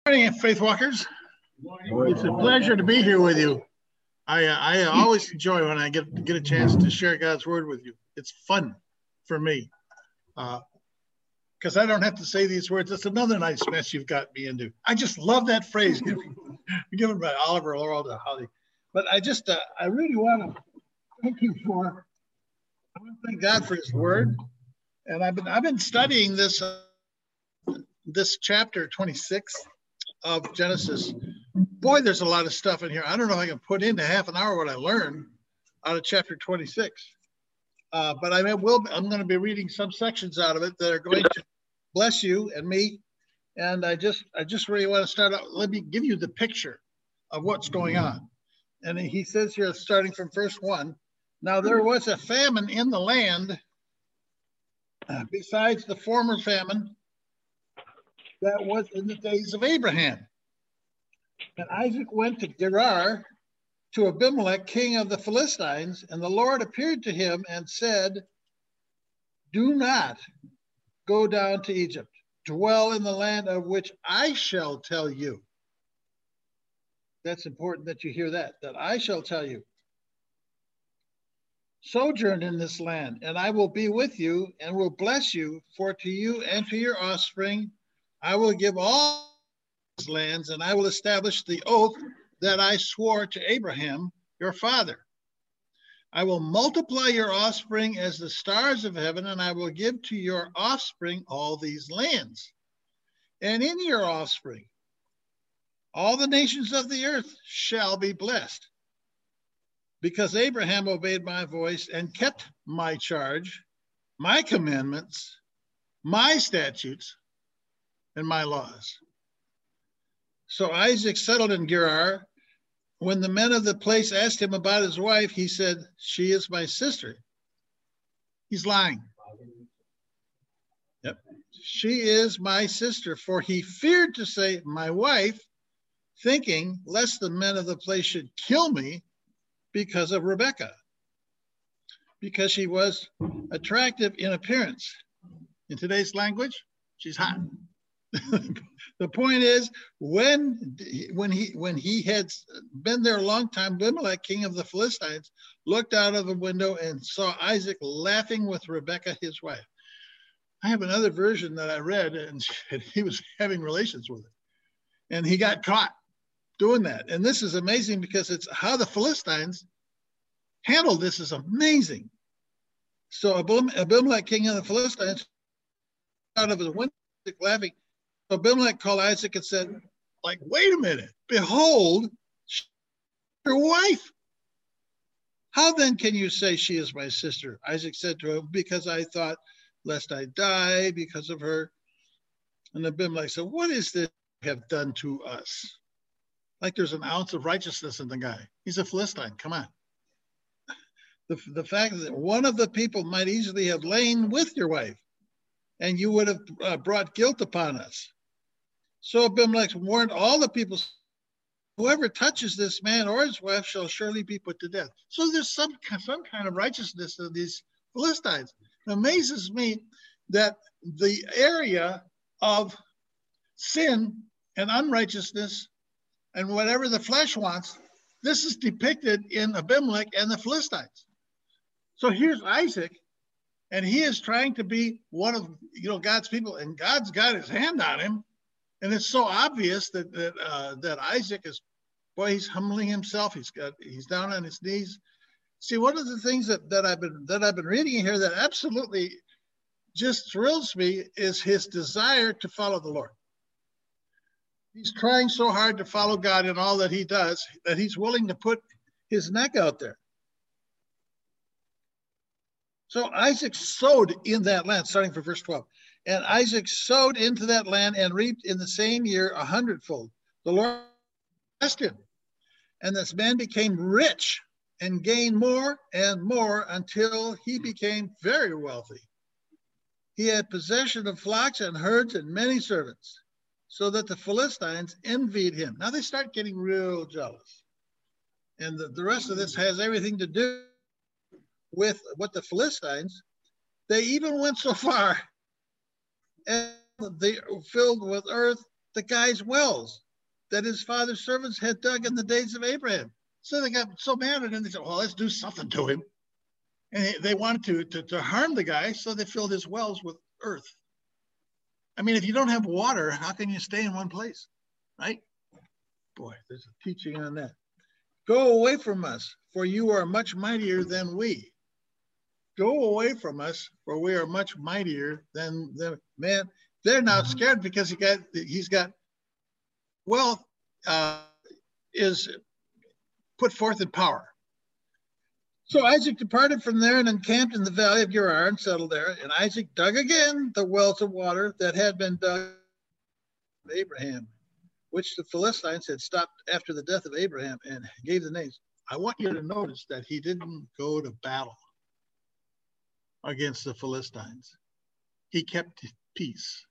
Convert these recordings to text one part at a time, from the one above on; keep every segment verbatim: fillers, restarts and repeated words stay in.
Good morning, Faith Walkers. It's a pleasure to be here with you. I uh, I always enjoy when I get get a chance to share God's word with you. It's fun for me because uh, I don't have to say these words. It's another nice mess you've got me into. I just love that phrase given, given by Oliver Laurel to Holly. But I just uh, I really want to thank you for. I want to thank God for His word, and I've been I've been studying this uh, this chapter twenty-six of Genesis. Boy, there's a lot of stuff in here. I don't know if I can put into half an hour what I learned out of chapter twenty-six. Uh, but I will, I'm going to be reading some sections out of it that are going to bless you and me. And I just, I just really want to start out. Let me give you the picture of what's going on. And he says here, starting from verse one, now there was a famine in the land uh, besides the former famine that was in the days of Abraham. And Isaac went to Gerar to Abimelech, king of the Philistines, and the Lord appeared to him and said, do not go down to Egypt, dwell in the land of which I shall tell you. That's important that you hear that, that I shall tell you. Sojourn in this land, and I will be with you and will bless you, for to you and to your offspring I will give all these lands, and I will establish the oath that I swore to Abraham, your father. I will multiply your offspring as the stars of heaven, and I will give to your offspring all these lands. And in your offspring, all the nations of the earth shall be blessed, because Abraham obeyed my voice and kept my charge, my commandments, my statutes, and my laws. So Isaac settled in Gerar. When the men of the place asked him about his wife, he said, she is my sister. He's lying. Yep. She is my sister, for he feared to say my wife, thinking lest the men of the place should kill me because of Rebekah, because she was attractive in appearance. In today's language, she's hot. The point is, when when he when he had been there a long time, Abimelech, king of the Philistines, looked out of the window and saw Isaac laughing with Rebekah, his wife. I have another version that I read, and he was having relations with her, and he got caught doing that. And this is amazing because it's how the Philistines handled this is amazing. So Abimelech, king of the Philistines, out of his window laughing. Abimelech called Isaac and said, like, wait a minute, behold, your wife. How then can you say she is my sister? Isaac said to him, because I thought lest I die because of her. And Abimelech said, what is this you have done to us? Like there's an ounce of righteousness in the guy. He's a Philistine, come on. The, the fact that one of the people might easily have lain with your wife, and you would have uh, brought guilt upon us. So Abimelech warned all the people, whoever touches this man or his wife shall surely be put to death. So there's some, some kind of righteousness in these Philistines. It amazes me that the area of sin and unrighteousness and whatever the flesh wants, this is depicted in Abimelech and the Philistines. So here's Isaac, and he is trying to be one of you know God's people, and God's got his hand on him. And it's so obvious that that uh, that Isaac is, boy, he's humbling himself. He's got he's down on his knees. See, one of the things that, that I've been that I've been reading here that absolutely just thrills me is his desire to follow the Lord. He's trying so hard to follow God in all that he does that he's willing to put his neck out there. So Isaac sowed in that land, starting from verse twelve. And Isaac sowed into that land and reaped in the same year a hundredfold. The Lord blessed him. And this man became rich and gained more and more until he became very wealthy. He had possession of flocks and herds and many servants, so that the Philistines envied him. Now they start getting real jealous. And the, the rest of this has everything to do with what the Philistines, they even went so far and they filled with earth the guy's wells that his father's servants had dug in the days of Abraham. So they got so mad at him, they said, well, let's do something to him. And they wanted to, to, to harm the guy, so they filled his wells with earth. I mean, if you don't have water, how can you stay in one place, right? Boy, there's a teaching on that. Go away from us, for you are much mightier than we. Go away from us, for we are much mightier than them. Man, they're now scared because he got, he's got wealth uh, is put forth in power. So Isaac departed from there and encamped in the valley of Gerar and settled there. And Isaac dug again the wells of water that had been dug by Abraham, which the Philistines had stopped after the death of Abraham, and gave the names. I want you to notice that he didn't go to battle against the Philistines. He kept peace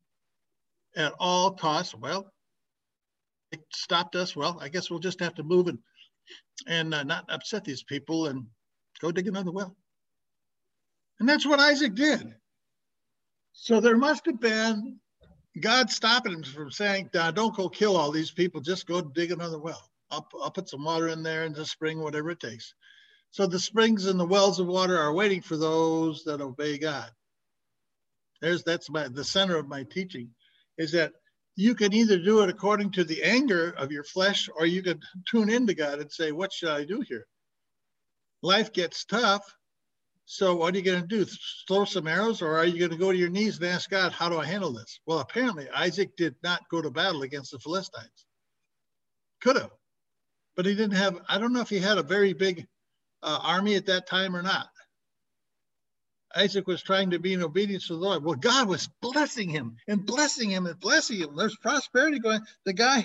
at all costs. Well, it stopped us. Well, I guess we'll just have to move and and uh, not upset these people and go dig another well. And that's what Isaac did. So there must have been God stopping him from saying, don't go kill all these people, just go dig another well. I'll, I'll put some water in there in the spring, whatever it takes. So the springs and the wells of water are waiting for those that obey God. There's, that's my, the center of my teaching, is that you can either do it according to the anger of your flesh, or you can tune into God and say, what should I do here? Life gets tough. So what are you going to do? Throw some arrows, or are you going to go to your knees and ask God, how do I handle this? Well, apparently Isaac did not go to battle against the Philistines. Could have, but he didn't have, I don't know if he had a very big uh, army at that time or not. Isaac was trying to be in obedience to the Lord. Well, God was blessing him and blessing him and blessing him. There's prosperity going. The guy,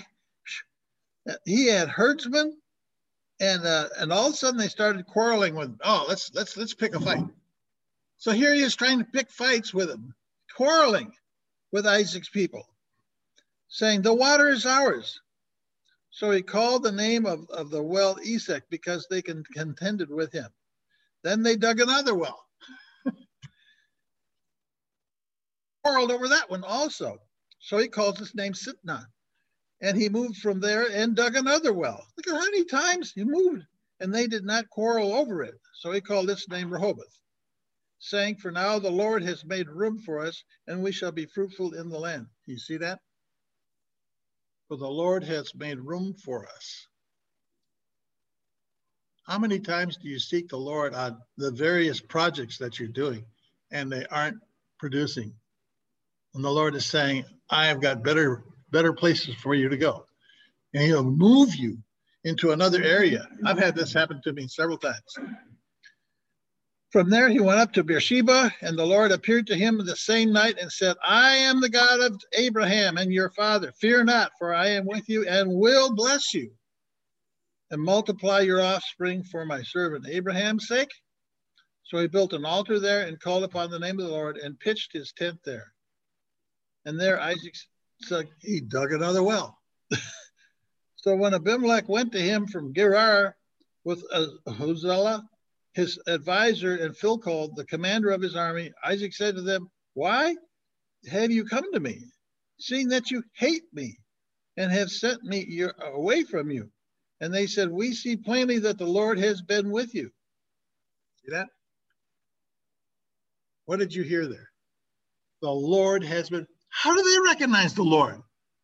he had herdsmen, and uh, and all of a sudden they started quarreling with, oh, let's let's let's pick a fight. So here he is trying to pick fights with him, quarreling with Isaac's people, saying the water is ours. So he called the name of, of the well Esek, because they can, contended with him. Then they dug another well. Quarreled over that one also. So he calls his name Sitnah. And he moved from there and dug another well. Look at how many times he moved. And they did not quarrel over it. So he called its name Rehoboth, saying, for now the Lord has made room for us, and we shall be fruitful in the land. You see that? For the Lord has made room for us. How many times do you seek the Lord on the various projects that you're doing, and they aren't producing? And the Lord is saying, I have got better, better places for you to go. And he'll move you into another area. I've had this happen to me several times. From there, he went up to Beersheba, and the Lord appeared to him the same night and said, I am the God of Abraham and your father. Fear not, for I am with you and will bless you and multiply your offspring for my servant Abraham's sake. So he built an altar there and called upon the name of the Lord and pitched his tent there. And there Isaac said, he dug another well. So when Abimelech went to him from Gerar with Huzzalah, his advisor, and Philcol, the commander of his army, Isaac said to them, why have you come to me, seeing that you hate me and have sent me your, away from you? And they said, we see plainly that the Lord has been with you. See that? What did you hear there? The Lord has been. How do they recognize the Lord?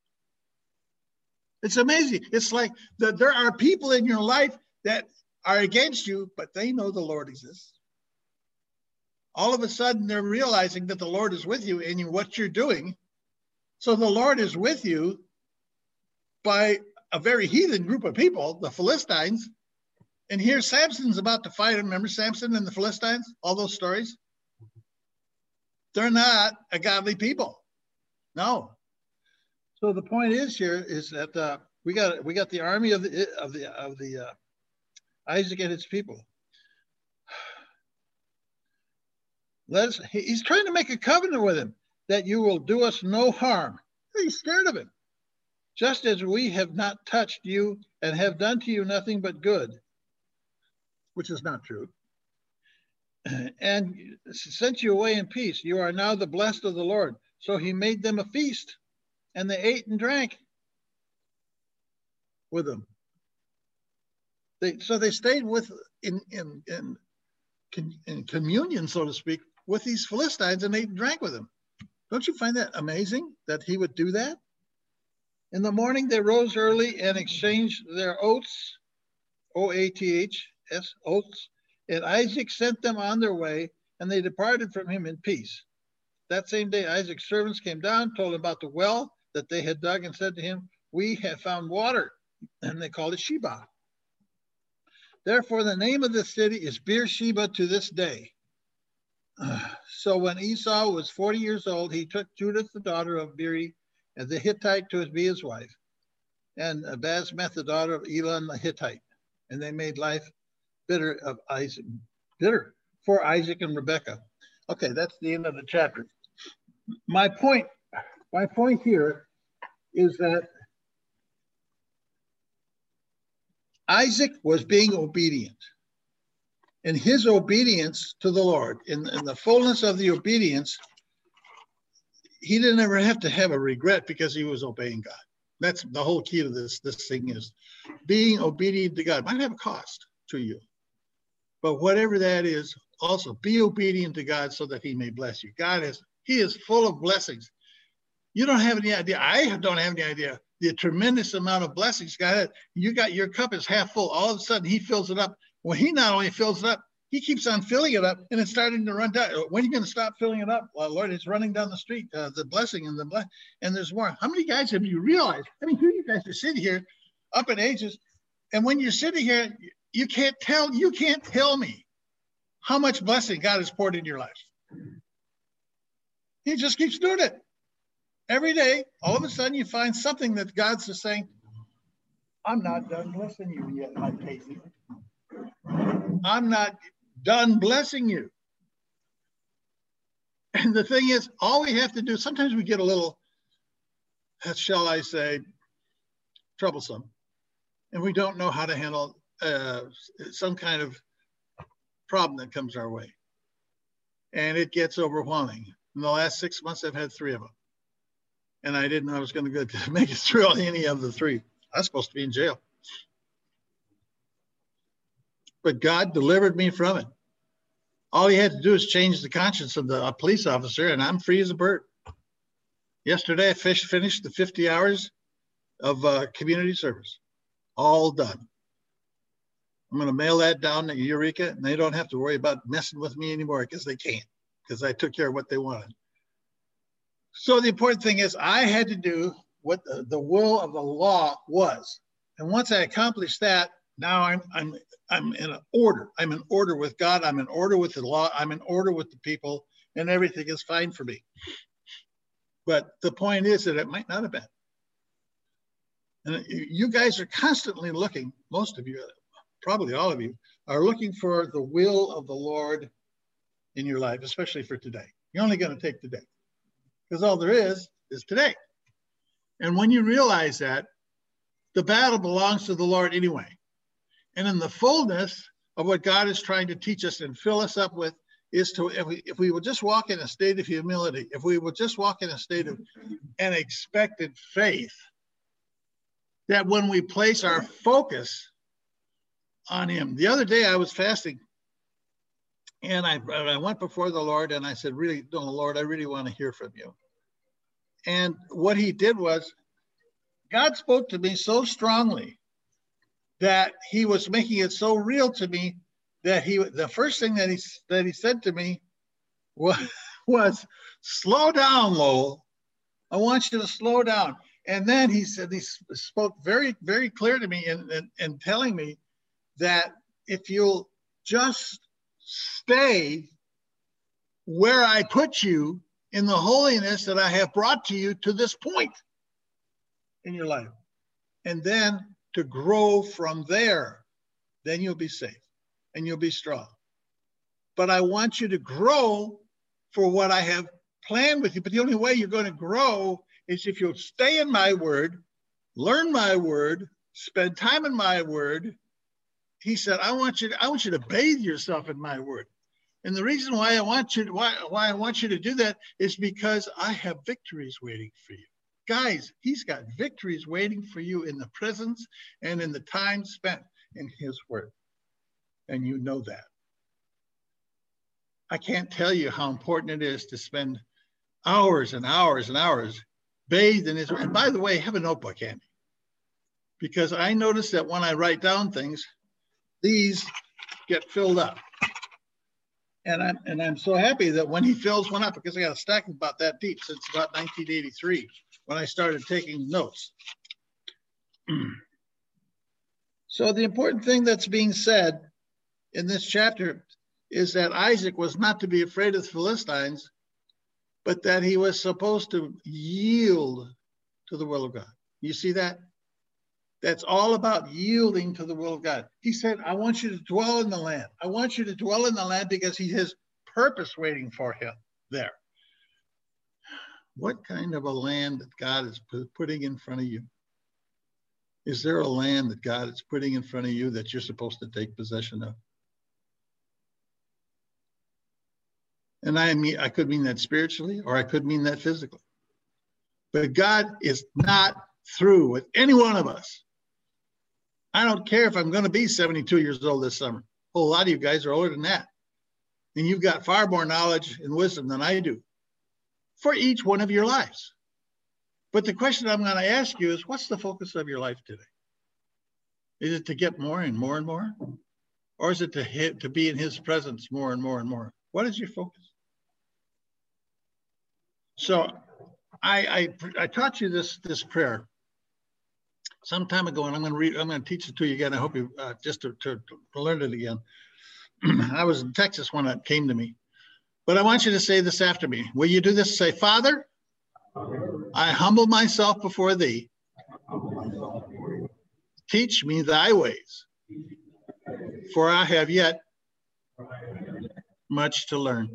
It's amazing. It's like that there are people in your life that are against you, but they know the Lord exists. All of a sudden, they're realizing that the Lord is with you in what you're doing. So the Lord is with you by a very heathen group of people, the Philistines. And here Samson's about to fight him. Remember Samson and the Philistines? All those stories? They're not a godly people. No. So the point is here is that uh, we got we got the army of the of the of the uh, Isaac and his people. Let's. He's trying to make a covenant with him that you will do us no harm. He's scared of him, just as we have not touched you and have done to you nothing but good, which is not true. And sent you away in peace. You are now the blessed of the Lord. So he made them a feast and they ate and drank with them. They, so they stayed with in, in, in, in communion, so to speak, with these Philistines, and ate and drank with them. Don't you find that amazing that he would do that? In the morning, they rose early and exchanged their oaths, O A T H S, oaths, and Isaac sent them on their way, and they departed from him in peace. That same day, Isaac's servants came down, told him about the well that they had dug, and said to him, we have found water, and they called it Sheba. Therefore, the name of the city is Beersheba to this day. So when Esau was forty years old, he took Judith, the daughter of Beeri, and the Hittite to be his wife, and Basmath, the daughter of Elon the Hittite. And they made life bitter of Isaac, bitter for Isaac and Rebekah. Okay, that's the end of the chapter. My point, my point here is that Isaac was being obedient. In his obedience to the Lord, in, in the fullness of the obedience, he didn't ever have to have a regret because he was obeying God. That's the whole key to this, this thing is being obedient to God. It might have a cost to you, but whatever that is, also be obedient to God so that he may bless you. God is, he is full of blessings. You don't have any idea. I don't have any idea the tremendous amount of blessings God had. You got, your cup is half full. All of a sudden he fills it up. Well, he not only fills it up, he keeps on filling it up, and it's starting to run down. When are you going to stop filling it up? Well, Lord, it's running down the street, uh, the blessing and the bless, and there's more. How many guys have you realized? I mean, here you guys are sitting here up in ages, and when you're sitting here, you can't tell, you can't tell me how much blessing God has poured in your life. He just keeps doing it. Every day, all of a sudden, you find something that God's just saying, I'm not done blessing you yet, my Casey. I'm not done blessing you. And the thing is, all we have to do, sometimes we get a little, shall I say, troublesome, and we don't know how to handle uh, some kind of problem that comes our way. And it gets overwhelming. In the last six months, I've had three of them. And I didn't know I was going to make it through any of the three. I was supposed to be in jail. But God delivered me from it. All he had to do is change the conscience of the police officer, and I'm free as a bird. Yesterday, I fish, finished the fifty hours of uh, community service. All done. I'm going to mail that down to Eureka, and they don't have to worry about messing with me anymore because they can't, because I took care of what they wanted. So the important thing is I had to do what the, the will of the law was. And once I accomplished that, now I'm, I'm, I'm in an order. I'm in order with God. I'm in order with the law. I'm in order with the people, and everything is fine for me. But the point is that it might not have been. And you guys are constantly looking, most of you, probably all of you, are looking for the will of the Lord in your life, especially for today. You're only going to take today, because all there is is today. And when you realize that, the battle belongs to the Lord anyway. And in the fullness of what God is trying to teach us and fill us up with is to, if we, if we will just walk in a state of humility, if we will just walk in a state of an expected faith, that when we place our focus on him. The other day I was fasting, and I, I went before the Lord, and I said, really, no, Lord, I really want to hear from you. And what he did was, God spoke to me so strongly that he was making it so real to me that he, the first thing that he, that he said to me was, was slow down, Lowell. I want you to slow down. And then he said, he spoke very, very clear to me in, in, in telling me that if you'll just stay where I put you in the holiness that I have brought to you to this point in your life, and then to grow from there, then you'll be safe and you'll be strong. But I want you to grow for what I have planned with you. But the only way you're going to grow is if you'll stay in my word, learn my word, spend time in my word. He said, I want you to, I want you to bathe yourself in my word. And the reason why I want you to, why, why I want you to do that is because I have victories waiting for you. Guys, he's got victories waiting for you in the presence and in the time spent in his word. And you know that. I can't tell you how important it is to spend hours and hours and hours bathed in his word. And by the way, have a notebook handy. Because I notice that when I write down things, these get filled up. And I'm, and I'm so happy that when he fills one up, because I got a stack about that deep since about nineteen eighty-three, when I started taking notes. So the important thing that's being said in this chapter is that Isaac was not to be afraid of the Philistines, but that he was supposed to yield to the will of God. You see that? That's all about yielding to the will of God. He said, I want you to dwell in the land. I want you to dwell in the land because he has purpose waiting for him there. What kind of a land that God is putting in front of you? Is there a land that God is putting in front of you that you're supposed to take possession of? And I mean, I could mean that spiritually, or I could mean that physically. But God is not through with any one of us. I don't care if I'm going to be seventy-two years old this summer. A whole lot of you guys are older than that. And you've got far more knowledge and wisdom than I do for each one of your lives. But the question I'm going to ask you is, what's the focus of your life today? Is it to get more and more and more? Or is it to, hit, to be in his presence more and more and more? What is your focus? So I, I, I taught you this, this prayer some time ago, and I'm going to read, I'm going to teach it to you again. I hope you, uh, just to, to, to learn it again. I was in Texas when it came to me, but I want you to say this after me. Will you do this? Say, Father, I humble myself before thee. Teach me thy ways, for I have yet much to learn.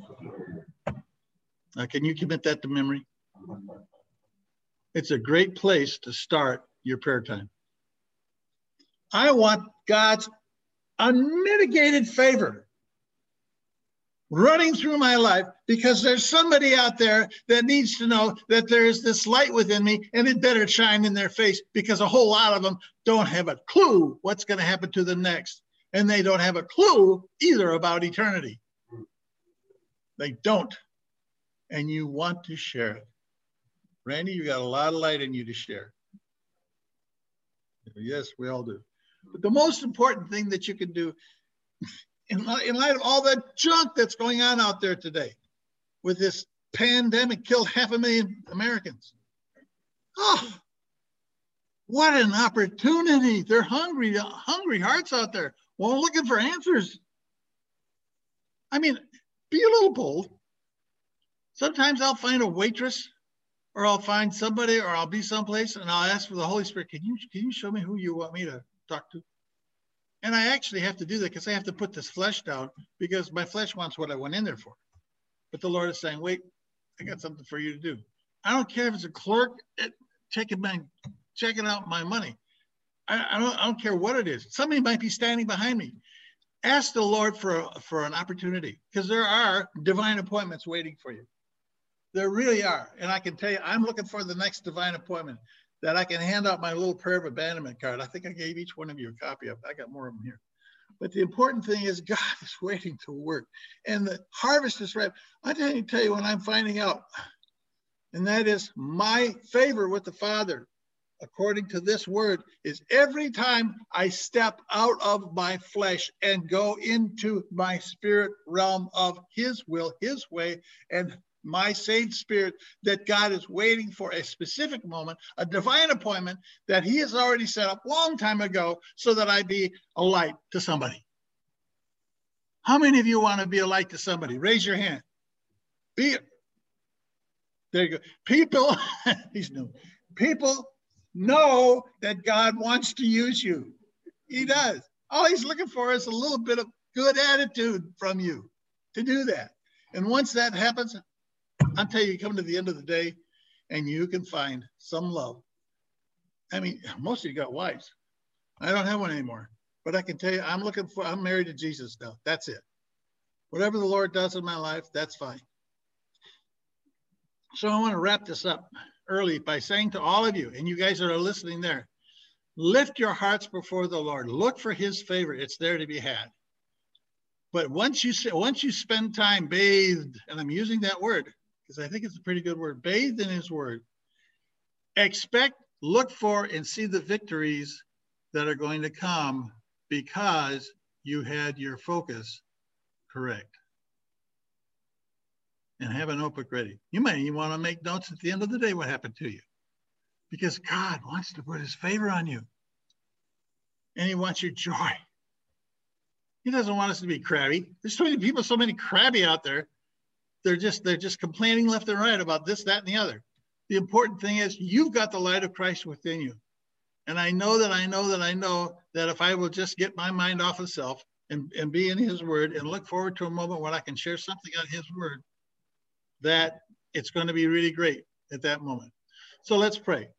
Now, can you commit that to memory? It's a great place to start your prayer time. I want God's unmitigated favor running through my life, because there's somebody out there that needs to know that there's this light within me, and it better shine in their face, because a whole lot of them don't have a clue what's going to happen to them next. And they don't have a clue either about eternity. They don't. And you want to share it. Randy, you got a lot of light in you to share. Yes, we all do. But the most important thing that you can do, in, in light of all the junk that's going on out there today, with this pandemic, killed half a million Americans. Oh, what an opportunity. They're hungry, hungry hearts out there. Well, looking for answers. I mean, be a little bold. Sometimes I'll find a waitress, or I'll find somebody, or I'll be someplace, and I'll ask for the Holy Spirit, can you, can you show me who you want me to talk to? And I actually have to do that because I have to put this flesh down, because my flesh wants what I went in there for. But the Lord is saying, wait, I got something for you to do. I don't care if it's a clerk checking, my, checking out my money. I, I, don't, I don't care what it is. Somebody might be standing behind me. Ask the Lord for, a, for an opportunity, because there are divine appointments waiting for you. There really are. And I can tell you, I'm looking for the next divine appointment that I can hand out my little prayer of abandonment card. I think I gave each one of you a copy of it. I got more of them here. But the important thing is God is waiting to work. And the harvest is ripe. I tell you, tell you what I'm finding out. And that is my favor with the Father, according to this word, is every time I step out of my flesh and go into my spirit realm of his will, his way, and my saved spirit, that God is waiting for a specific moment, a divine appointment that he has already set up long time ago, so that I be a light to somebody. How many of you want to be a light to somebody? Raise your hand. Be it. There you go. People, he's new. People know that God wants to use you. He does. All he's looking for is a little bit of good attitude from you to do that. And once that happens, I'll tell you, you come to the end of the day and you can find some love. I mean, most of you got wives. I don't have one anymore, but I can tell you, I'm looking for, I'm married to Jesus now. That's it. Whatever the Lord does in my life, that's fine. So I want to wrap this up. early by saying to all of you, and you guys that are listening there, lift your hearts before the Lord. Look for his favor. It's there to be had. But once you once you spend time bathed, and I'm using that word because I think it's a pretty good word, bathed in his word, expect, look for, and see the victories that are going to come because you had your focus correct. And have a notebook ready. You might even want to make notes at the end of the day what happened to you, because God wants to put his favor on you. And he wants your joy. He doesn't want us to be crabby. There's so many people, so many crabby out there. They're just, they're just complaining left and right about this, that, and the other. The important thing is you've got the light of Christ within you. And I know that I know that I know that if I will just get my mind off of self and, and be in his word and look forward to a moment when I can share something on his word, that it's going to be really great at that moment. So let's pray.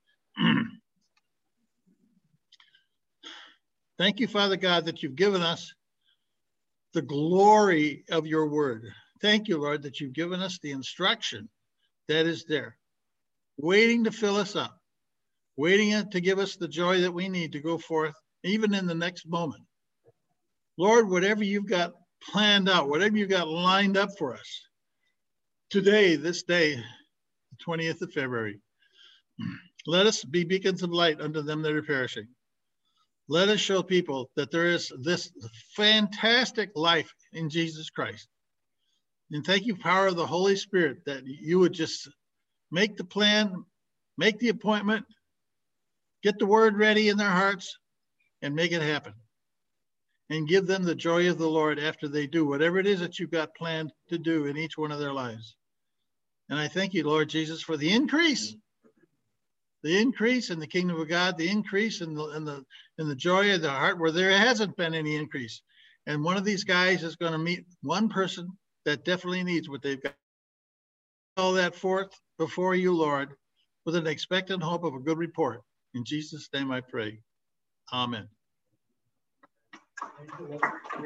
Thank you, Father God, that you've given us the glory of your word. Thank you, Lord, that you've given us the instruction that is there, waiting to fill us up, waiting to give us the joy that we need to go forth, even in the next moment. Lord, whatever you've got planned out, whatever you've got lined up for us, today, this day, the twentieth of February, let us be beacons of light unto them that are perishing. Let us show people that there is this fantastic life in Jesus Christ. And thank you, power of the Holy Spirit, that you would just make the plan, make the appointment, get the word ready in their hearts, and make it happen. And give them the joy of the Lord after they do whatever it is that you've got planned to do in each one of their lives. And I thank you, Lord Jesus, for the increase, the increase in the kingdom of God, the increase in the, in the, in the joy of the heart where there hasn't been any increase. And one of these guys is going to meet one person that definitely needs what they've got. All that forth before you, Lord, with an expectant hope of a good report. In Jesus' name I pray. Amen.